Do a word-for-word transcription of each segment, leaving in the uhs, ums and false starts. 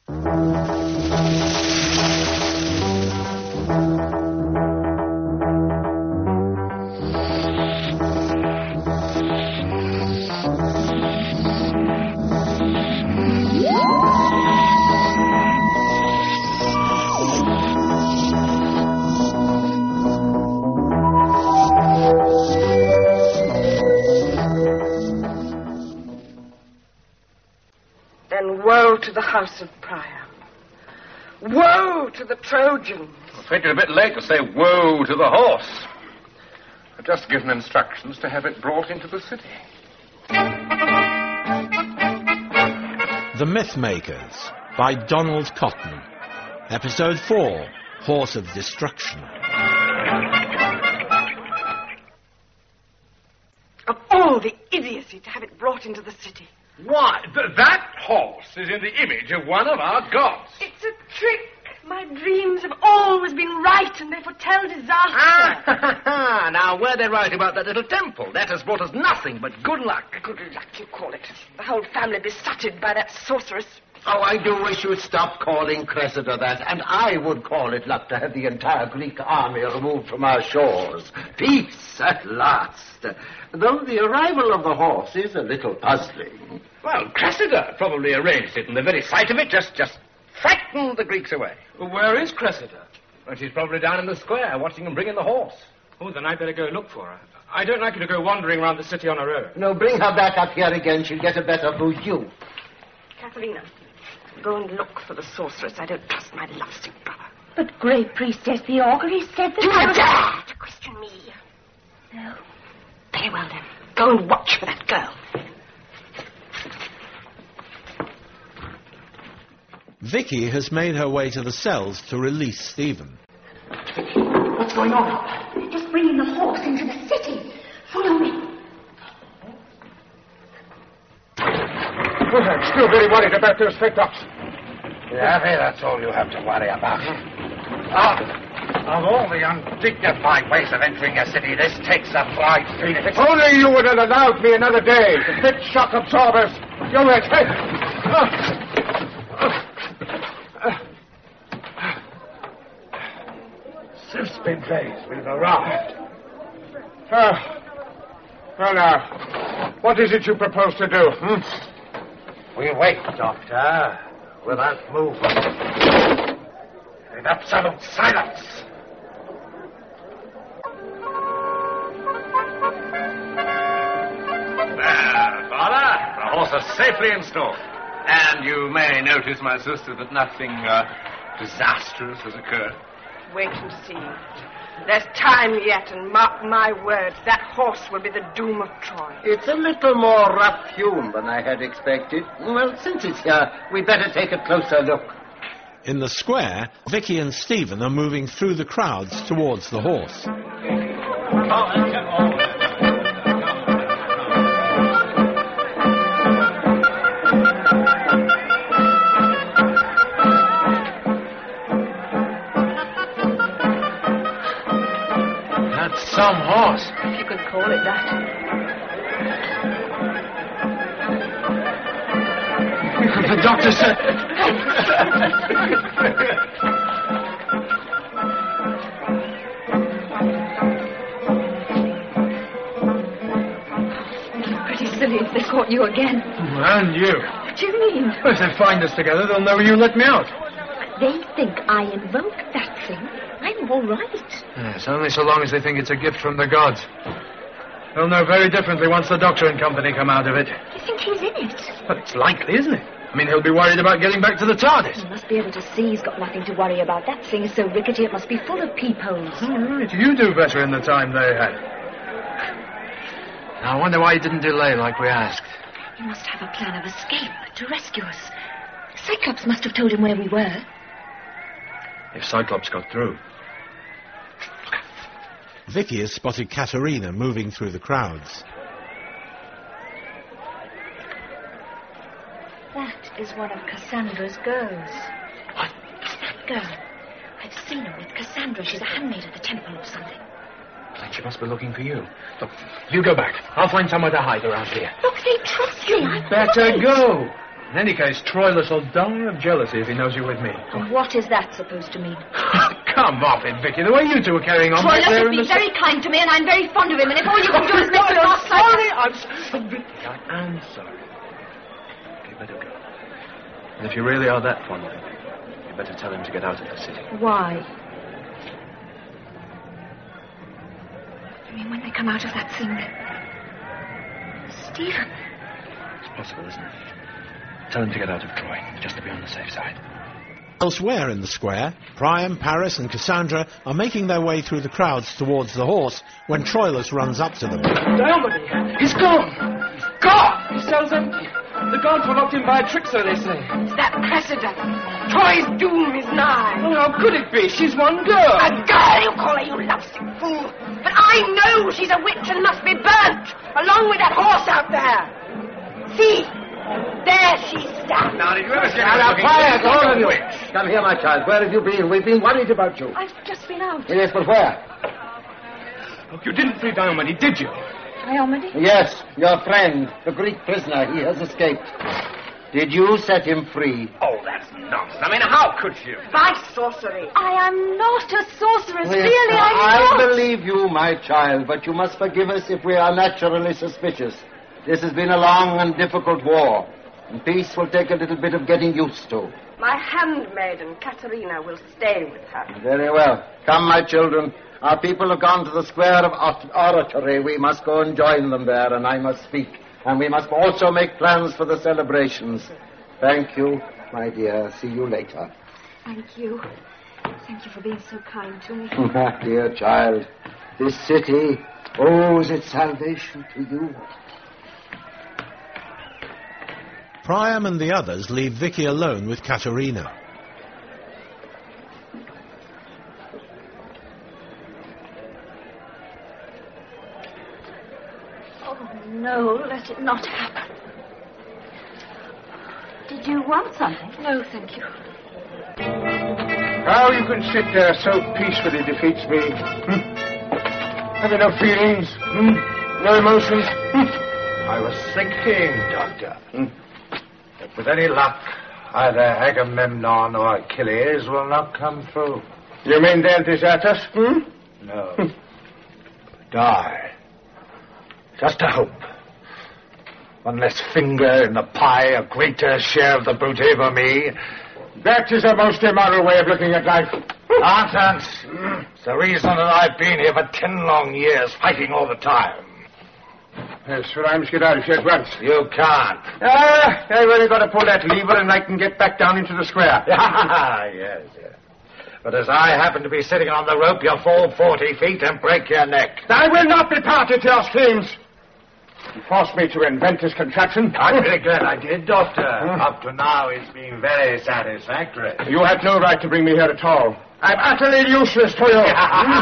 Woe to the house of Priam. Woe to the Trojans. I think it's a bit late to say woe to the horse. I've just given instructions to have it brought into the city. The Mythmakers by Donald Cotton. Episode four, Horse of Destruction. Of all the idiocy to have it brought into the city. Why, th- that horse is in the image of one of our gods. It's a trick. My dreams have always been right, and they foretell disaster. Ah, now, were they right about that little temple? That has brought us nothing but good luck. Good luck, you call it. The whole family besotted by that sorceress. Oh, I do wish you'd stop calling Cressida that, and I would call it luck to have the entire Greek army removed from our shores. Peace at last. Though the arrival of the horse is a little puzzling. Well, Cressida probably arranged it, and the very sight of it just, just frightened the Greeks away. Well, where is Cressida? Well, she's probably down in the square, watching them bring in the horse. Oh, then I'd better go look for her. I don't like her to go wandering around the city on her own. No, bring her back up here again. She'll get a better view. Katharina, go and look for the sorceress. I don't trust my lovesick brother. But, Great Priestess, the augury said that... Do not dare to question me. No. Very well, then. Go and watch for that girl. Vicky has made her way to the cells to release Stephen. What's going on? They're just bringing the horse into the city. Follow me. Well, I'm still very worried about those fake ducks. Yeah, that's all you have to worry about. Ah. Of all the undignified ways of entering a city, this takes a flight, Phoenix. If only you would have allowed me another day to fit shock absorbers. You're right. Sixpence days we've arrived. Uh, well, now, what is it you propose to do? Hmm? We wait, Doctor, without movement. In absolute silence. There, Father. The horse is safely installed. And you may notice, my sister, that nothing uh, disastrous has occurred. Wait and see. There's time yet, and mark my words, that horse will be the doom of Troy. It's a little more rough-hewn than I had expected. Well, since it's here, we'd better take a closer look. In the square, Vicky and Stephen are moving through the crowds towards the horse. That's some horse. If you could call it that. The doctor said... Pretty silly if they caught you again. And you. What do you mean? Well, if they find us together, they'll know you let me out. They think I invoked that thing. I'm all right. Yes, only so long as they think it's a gift from the gods. They'll know very differently once the Doctor and company come out of it. You think he's in it? Well, it's likely, isn't it? I mean, he'll be worried about getting back to the TARDIS. He must be able to see he's got nothing to worry about. That thing is so rickety it must be full of peepholes. All right, you do better in the time they had. Now, I wonder why he didn't delay like we asked. He must have a plan of escape to rescue us. Cyclops must have told him where we were. If Cyclops got through. Vicky has spotted Katerina moving through the crowds. That is one of Cassandra's girls. What? That girl. I've seen her with Cassandra. She's a handmaid at the temple or something. Then she must be looking for you. Look, you go back. I'll find somewhere to hide around here. Look, they trust me. I'm Better right. go. In any case, Troilus will die of jealousy if he knows you're with me. And what is that supposed to mean? Come off it, Vicky. The way you two are carrying on back Troilus there has in been the... very kind to me, and I'm very fond of him, and if all you can do is make I'm your last sorry. I'm sorry. Vicky, I am sorry. You better go. And if you really are that fond of him, you better tell him to get out of the city. Why? You mean when they come out of that thing? Stephen. It's possible, isn't it? Tell him to get out of Troy, just to be on the safe side. Elsewhere in the square, Priam, Paris and Cassandra are making their way through the crowds towards the horse when Troilus runs up to them. Diomede! He's gone! He's gone! His cell's empty. The guards were locked in by a trickster, they say. It's that Cressida. Troy's doom is nigh. Oh, how could it be? She's one girl. A girl, you call her, you lovesick fool. But I know she's a witch and must be burnt, along with that horse out there. See? There she stands. Now, did you ever see Now, her quiet, looking all of you. witch? Come here, my child. Where have you been? We've been worried about you. I've just been out. Yes, but where? Look, you didn't free Diomede, did you? Diomede? Yes, your friend, the Greek prisoner. He has escaped. Did you set him free? Oh, that's nonsense. I mean, how could you? By sorcery. I am not a sorceress. Yes, really, I'm I not. believe you, my child, but you must forgive us if we are naturally suspicious. This has been a long and difficult war, and peace will take a little bit of getting used to. My handmaiden, Katerina, will stay with her. Very well. Come, my children. Our people have gone to the square of or- oratory. We must go and join them there, and I must speak. And we must also make plans for the celebrations. Thank you, my dear. See you later. Thank you. Thank you for being so kind to me. My dear child, this city owes its salvation to you. Priam and the others leave Vicky alone with Katerina. Oh, no, let it not happen. Did you want something? No, thank you. How you can sit there so peacefully defeats me. Hmm? Have you no feelings? Hmm? No emotions? Hmm? I was thinking, Doctor, hmm, that with any luck, either Agamemnon or Achilles will not come through. You mean they'll desert us? Hmm? No. Die. Just a hope. One less finger in the pie, a greater share of the booty for me. That is a most immoral way of looking at life. Nonsense. It's the reason that I've been here for ten long years, fighting all the time. Yes, sir, I must get out of here at once. You can't. Ah, I've only got to pull that lever and I can get back down into the square. yes, yes. But as I happen to be sitting on the rope, you'll fall forty feet and break your neck. I will not be party to your schemes. You forced me to invent this contraption. I'm very glad I did, Doctor. Up to now, it's been very satisfactory. You had no right to bring me here at all. I'm utterly useless to you.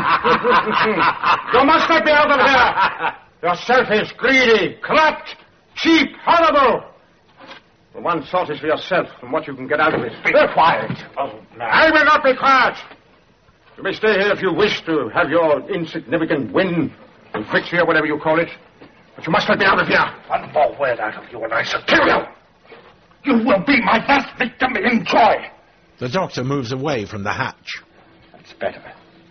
You must let me out of here. You're selfish, greedy, corrupt, cheap, horrible. The one thought is for yourself and what you can get out of it. Be quiet. Oh, no. I will not be quiet. You may stay here if you wish to have your insignificant win, or victory, or whatever you call it. But you must let me out of here. One more word out of you and I shall kill you. You will be my last victim in Troy. The doctor moves away from the hatch. That's better.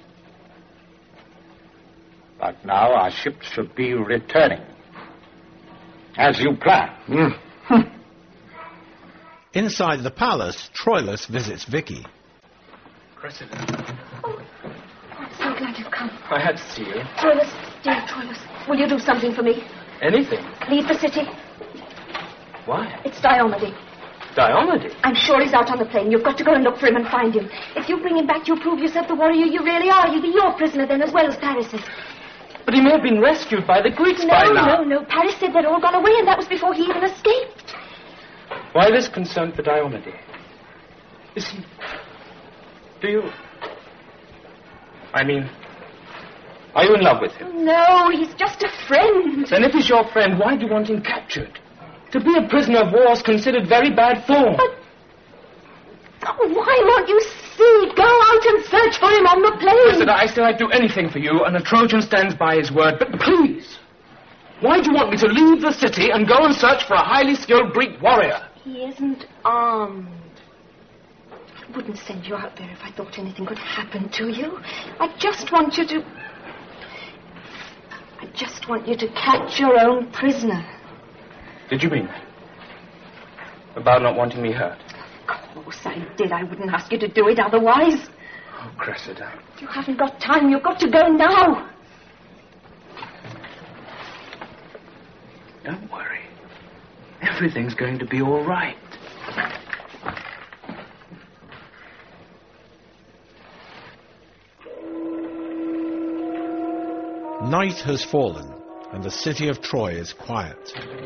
But now our ships should be returning. As you planned. Mm. Inside the palace, Troilus visits Vicky. Cressida, Oh, I'm so glad you've come. I had to see you. Troilus, dear Troilus, will you do something for me? Anything? Leave the city. Why? It's Diomede. Diomede? I'm sure he's out on the plain. You've got to go and look for him and find him. If you bring him back, you'll prove yourself the warrior you really are. He'll be your prisoner then as well as Paris's. But he may have been rescued by the Greeks No, by now. no, no. Paris said they'd all gone away, and that was before he even escaped. Why this concern for Diomede? Is he... Do you... I mean... Are you in love with him? No, he's just a friend. Then if he's your friend, why do you want him captured? To be a prisoner of war is considered very bad form. But... Oh, why won't you see? Go out and search for him on the plain. Cressida, I say I'd do anything for you, and a Trojan stands by his word. But please, why do you want me to leave the city and go and search for a highly skilled Greek warrior? He isn't armed. I wouldn't send you out there if I thought anything could happen to you. I just want you to... I just want you to catch your own prisoner. Did you mean that? About not wanting me hurt? Of course I did. I wouldn't ask you to do it otherwise. Oh, Cressida. You haven't got time. You've got to go now. Don't worry. Everything's going to be all right. Night has fallen, and the city of Troy is quiet.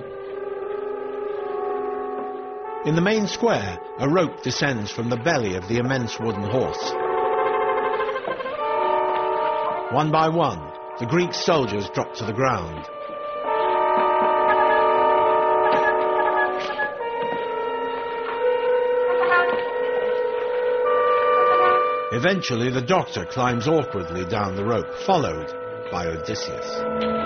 In the main square, a rope descends from the belly of the immense wooden horse. One by one, the Greek soldiers drop to the ground. Eventually, the doctor climbs awkwardly down the rope, followed by Odysseus.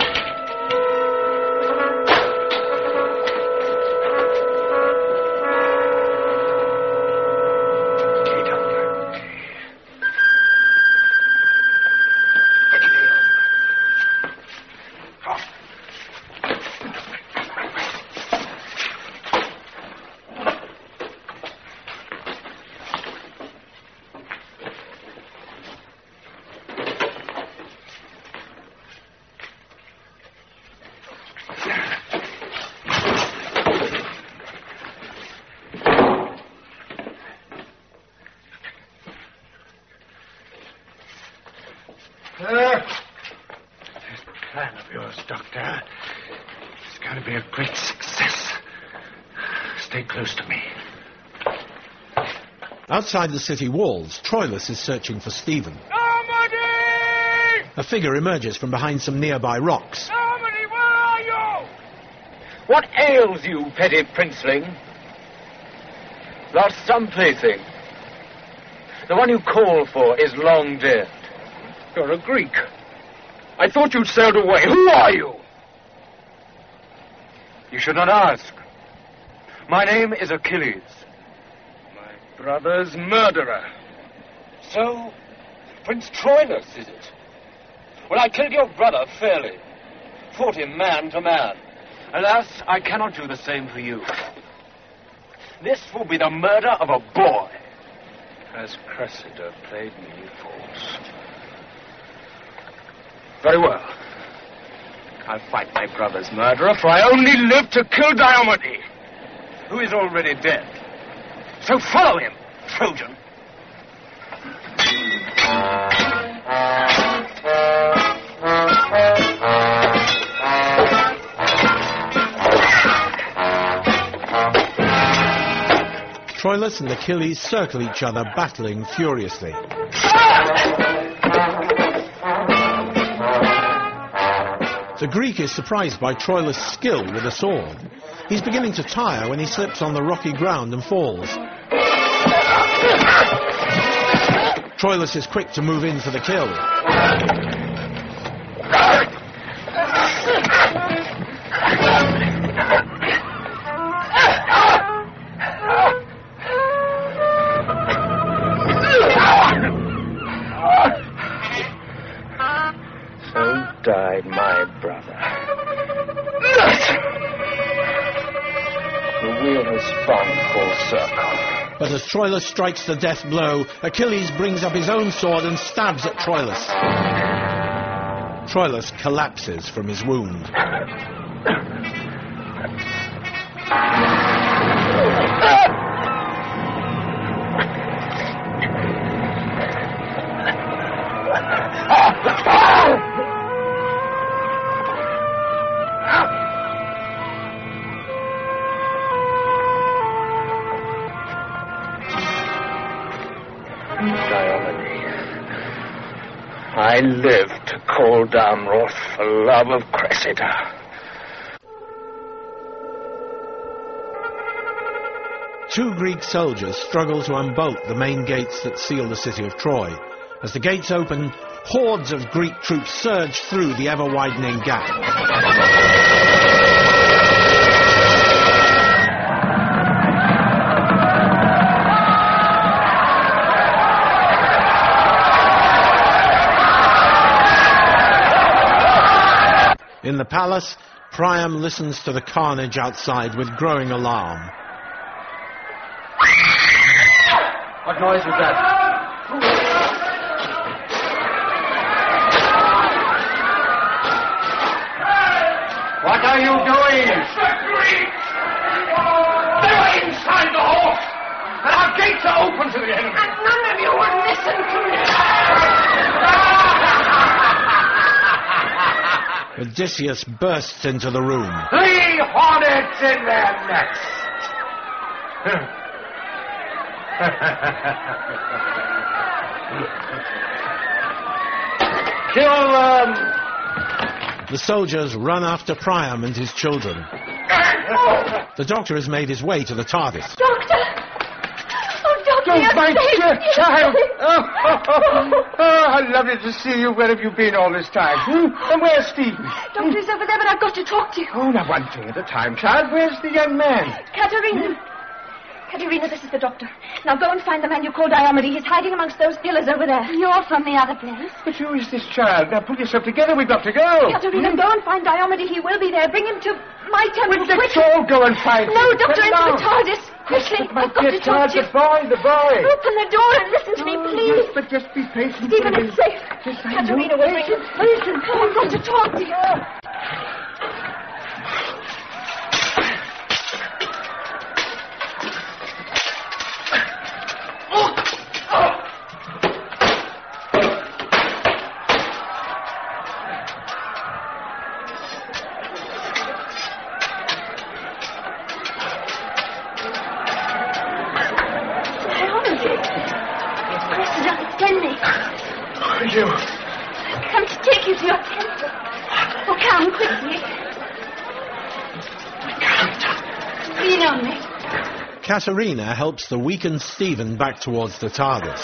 Outside the city walls, Troilus is searching for Stephen. Somebody! A figure emerges from behind some nearby rocks. Somebody, where are you? What ails you, petty princeling? Lost some plaything. The one you call for is long dead. You're a Greek. I thought you'd sailed away. Who are you? You should not ask. My name is Achilles. Brother's murderer. So, Prince Troilus, is it? Well, I killed your brother fairly. Fought him man to man. Alas, I cannot do the same for you. This will be the murder of a boy. Has Cressida played me false? Very well. I'll fight my brother's murderer, for I only live to kill Diomede, who is already dead. So follow him, Trojan. Troilus and Achilles circle each other, battling furiously. The Greek is surprised by Troilus' skill with a sword. He's beginning to tire when he slips on the rocky ground and falls. Troilus is quick to move in for the kill. So died my brother. The wheel has spun full circle. But as Troilus strikes the death blow, Achilles brings up his own sword and stabs at Troilus. Troilus collapses from his wound. I live to call down wrath for love of Cressida. Two Greek soldiers struggle to unbolt the main gates that seal the city of Troy. As the gates open, hordes of Greek troops surge through the ever-widening gap. the palace, Priam listens to the carnage outside with growing alarm. What noise was that? What are you doing? The Greeks! They were inside the horse! And our gates are open to the enemy! And none of you would listen to me! Odysseus bursts into the room. Three hornets in their nest! Kill them! The soldiers run after Priam and his children. The doctor has made his way to the TARDIS. Doctor! Oh, Doctor, Oh, you're my safe. dear You're child! safe. Oh, oh, oh, oh, how lovely to see you. Where have you been all this time? Hmm? And where's Steve? Doctor's over there, but I've got to talk to you. Oh, now, one thing at a time, child. Where's the young man? Katerina. Katerina, this is the doctor. Now go and find the man you call Diomede. He's hiding amongst those pillars over there. You're from the other place. But who is this child? Now, pull yourself together. We've got to go. Katerina, go and find Diomede. He will be there. Bring him to my temple. But let's quickly. all go and find No, him. Doctor, Come into now. the TARDIS. Quickly. My I've got dear to talk child, to you. the boy, the boy. Open the door and listen to me, Oh, please. yes, but just be patient. Stephen, please. it's safe. Yes, I Katerina know. will bring him. Listen, I've got to talk to you. You. Come to take you to your temple. Oh, come quickly. Lean on me. Katerina helps the weakened Stephen back towards the TARDIS.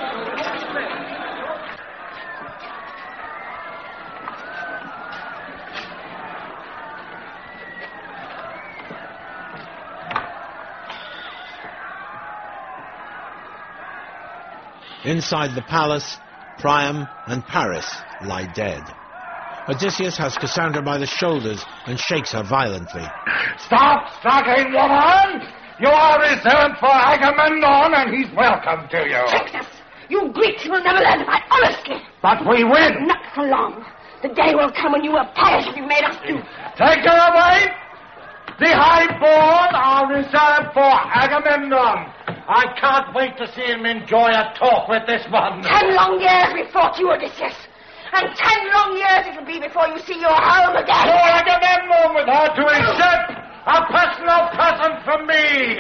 Inside the palace, Priam and Paris lie dead. Odysseus has Cassandra by the shoulders and shakes her violently. Stop struggling, woman! You are reserved for Agamemnon, and he's welcome to you. Tricksters! You Greeks will never learn to fight honestly. But we win. Not for long. The day will come when you will perish as you made us do. Take her away. The highborn are reserved for Agamemnon. I can't wait to see him enjoy a talk with this one. Ten long years we fought you, Odysseus. And ten long years it'll be before you see your home again. For Agamemnon with her to accept a personal present from me.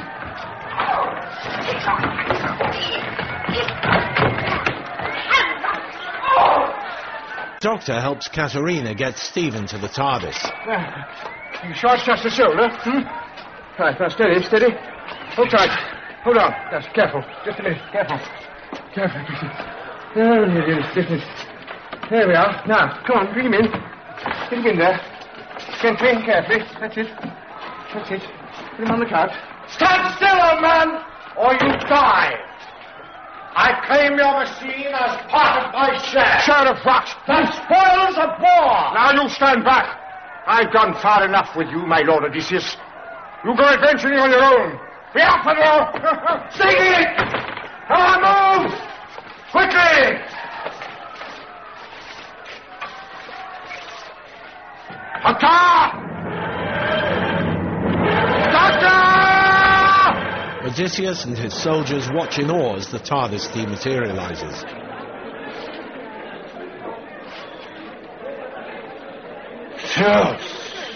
Doctor helps Katerina get Stephen to the TARDIS. You sure it's just the shoulder? Hmm? Right, now steady, steady. Hold tight. Hold on. Just careful. Just a minute. Careful. Careful. There it is. Business. There we are. Now, come on, bring him in. Get him in there. Gently and carefully. That's it. That's it. Put him on the couch. Stand still, old man, or you die. I claim your machine as part of my share. Share of what? The spoils of war. Now you stand back. I've gone far enough with you, my lord Odysseus. You go adventuring on your own. Be off with you! Sing it! Come on, move! Quickly! Doctor! Doctor! Odysseus and his soldiers watch in awe as the TARDIS dematerializes. Zeus!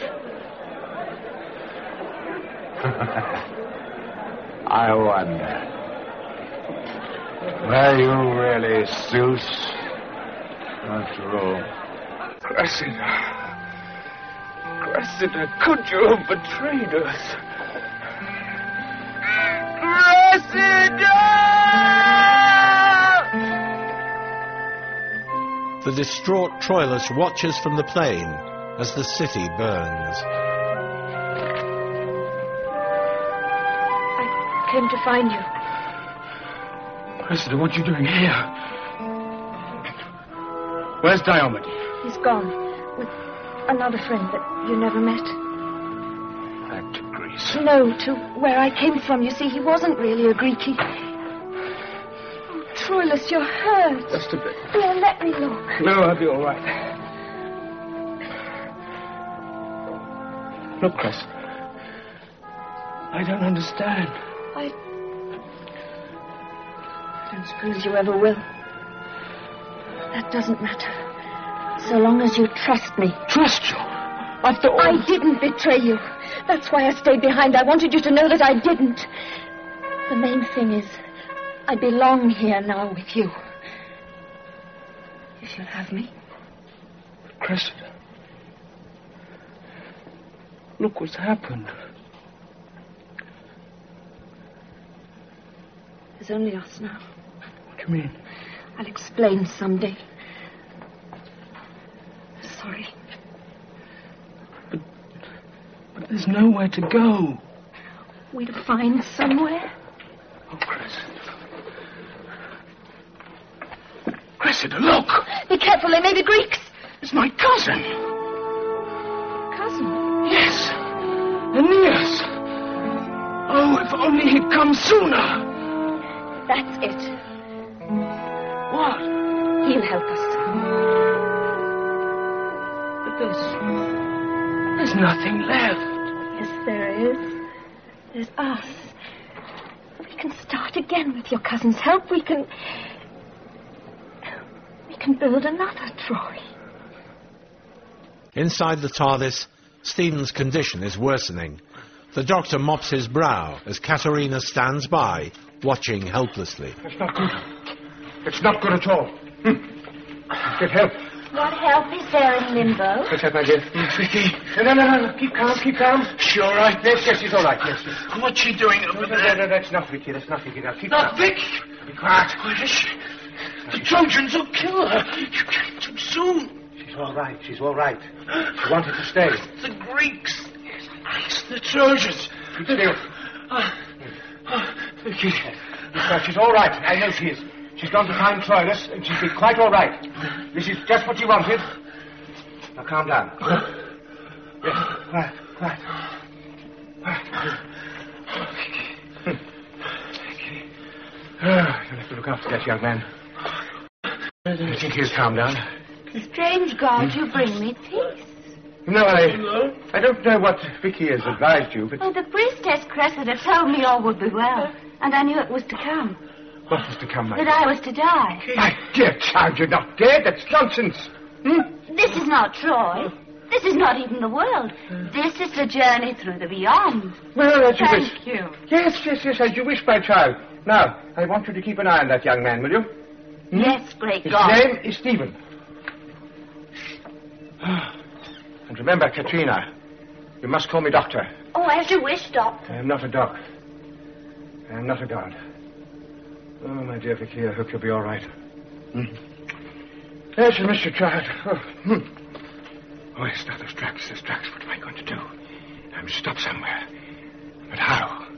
I wonder. Were you really Zeus? After all. Cressida. Cressida, could you have betrayed us? Cressida! The distraught Troilus watches from the plain as the city burns. I came to find you. Cressida, what are you doing here? Where's Diomede? He's gone. With another friend that you never met. Back to Greece. No, to where I came from. You see, he wasn't really a Greek. He... Oh, Troilus, you're hurt. Just a bit. Here, let me look. No, I'll be all right. Look, Cressida. I don't understand. I... I don't suppose you ever will. That doesn't matter. So long as you trust me. Trust you? I thought... I didn't betray you. That's why I stayed behind. I wanted you to know that I didn't. The main thing is, I belong here now with you. If you'll have me. Cressida. Look what's happened. There's only us now. What do you mean? I'll explain someday. Sorry. But, but there's nowhere to go. We'll find somewhere. Oh, Cressida. Cressida, look! Be careful, they may be Greeks. It's my cousin. Cousin? Yes. Aeneas. Oh, if only he'd come sooner. That's it. What? He'll help us. But there's... There's nothing left. Yes, there is. There's us. We can start again with your cousin's help. We can... We can build another Troy. Inside the TARDIS, Stephen's condition is worsening. The doctor mops his brow as Katerina stands by, watching helplessly. It's not good. It's not good at all. Hmm. Get help. What help is there in limbo? What's that, my dear? Vicky. No, no, no, no. Keep calm, keep calm. She all right? Yes, yes, she's all right. Yes, yes. What's she doing over No, no, there? no, no, that's not Vicky. That's not Vicky. Now, keep Not calm. Vicky. Be quiet. Where is she? The Trojans will kill her. You came too soon. She's all right. She's all right. She wanted to stay. The Greeks. Yes, Greeks. The Trojans. Keep still. Uh, uh, Vicky. Yes, she's all right. I know she is. She's gone to find Troilus, and she'll be quite all right. This is just what you wanted. Now, calm down. Yes, quiet, quiet. Quiet. Hmm. Ah, you'll have to look after that young man. I think he'll calm down. Strange God, you bring me peace. No, I... I don't know what Vicky has advised you, but... Oh, the priestess Cressida told me all would be well, and I knew it was to come. What was to come, my That I was to die. My dear child, you're not dead. That's nonsense. Hmm? This is not Troy. This is not even the world. This is the journey through the beyond. Well, as you Thank wish. you. Yes, yes, yes, as you wish, my child. Now, I want you to keep an eye on that young man, will you? Hmm? Yes, great His God. name is Stephen. And remember, Katrina, you must call me doctor. Oh, as you wish, Doctor. I am not a doc. I am not a god. Oh, my dear Vicky, I hope you'll be all right. Hmm? Yes, you missed your child. Oh, hmm. Oh, yes, now those tracks, those tracks. What am I going to do? I must stop somewhere. But how?